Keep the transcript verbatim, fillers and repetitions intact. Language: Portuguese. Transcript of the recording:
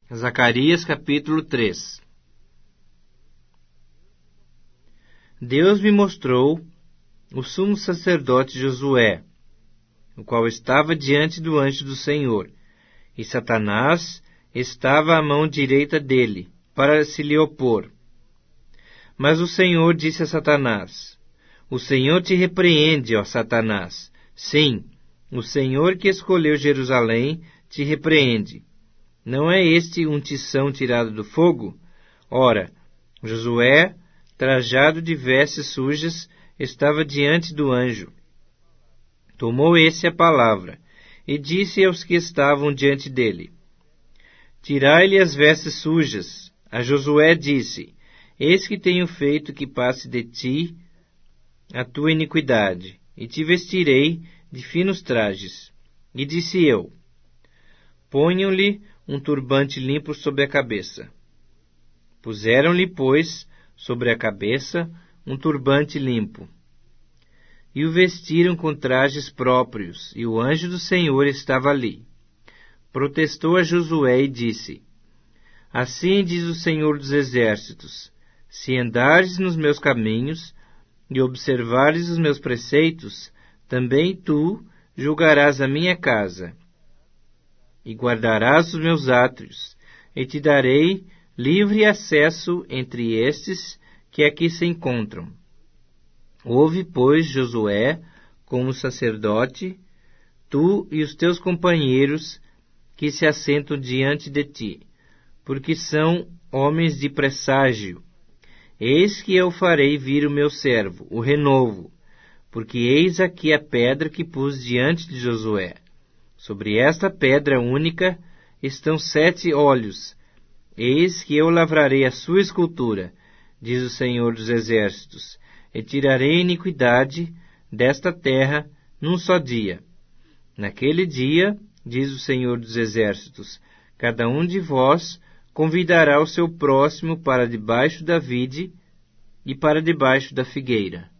Zacarias capítulo três. Deus me mostrou o sumo sacerdote Josué, o qual estava diante do anjo do Senhor, e Satanás estava à mão direita dele, para se lhe opor. Mas o Senhor disse a Satanás: O Senhor te repreende, ó Satanás. Sim, o Senhor que escolheu Jerusalém te repreende. Não é este um tição tirado do fogo? Ora, Josué, trajado de vestes sujas, estava diante do anjo. Tomou esse a palavra, e disse aos que estavam diante dele: Tirai-lhe as vestes sujas. A Josué disse: Eis que tenho feito que passe de ti a tua iniquidade, e te vestirei de finos trajes. E disse eu: Ponham-lhe um turbante limpo sobre a cabeça. Puseram-lhe, pois, sobre a cabeça um turbante limpo. E o vestiram com trajes próprios, e o anjo do Senhor estava ali. Protestou a Josué e disse: Assim diz o Senhor dos Exércitos: Se andares nos meus caminhos e observares os meus preceitos, também tu julgarás a minha casa, e guardarás os meus átrios, e te darei livre acesso entre estes que aqui se encontram. Ouve, pois, Josué, como sacerdote, tu e os teus companheiros que se assentam diante de ti, porque são homens de presságio. Eis que eu farei vir o meu servo, o renovo, porque eis aqui a pedra que pus diante de Josué. Sobre esta pedra única estão sete olhos. Eis que eu lavrarei a sua escultura, diz o Senhor dos Exércitos, e tirarei a iniquidade desta terra num só dia. Naquele dia, diz o Senhor dos Exércitos, cada um de vós convidará o seu próximo para debaixo da vide e para debaixo da figueira.